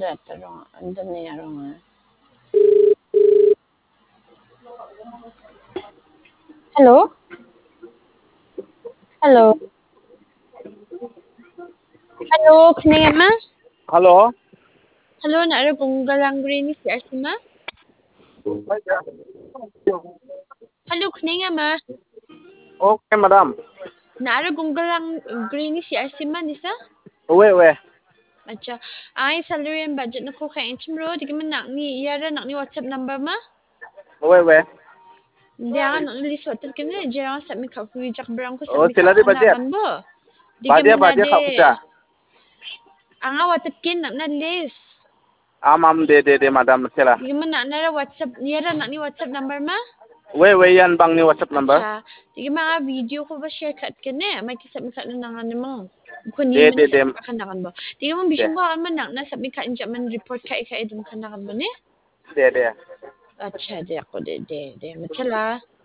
rätt den nya gången. Hello? Hello? Hello, Knema? Hello? Hello, nara gunggalang green si Asima? Hello, Knema? Okay, madam. Nara gunggalang green si Asima nisa? Wait. Acha, ay salary and budget na ko kay Inchimro, di ka man nakni iyara nakni WhatsApp number ma? Wait. Hindi ako nakni list WhatsApp ka na, di ako sa mi ka jak brang ko sa Oh, mi ka salary budget. kanakan bo. Di ka man Budget de kau kita. ang WhatsApp kin nakna list. Am de madam sila. Di ka man nakna WhatsApp iyara nakni WhatsApp number ma? Wait yan bang ni WhatsApp number? Acha, di ka mga video ko ba share kat ka na, may kisap mi ka na nangan mo. Kung ni De man de. sa kanakan bo. Di ka man bisyon ko man nakna sa mi ka inja man report ka ika idum kanakan bo ne? De. Acha, de ako de. Machala.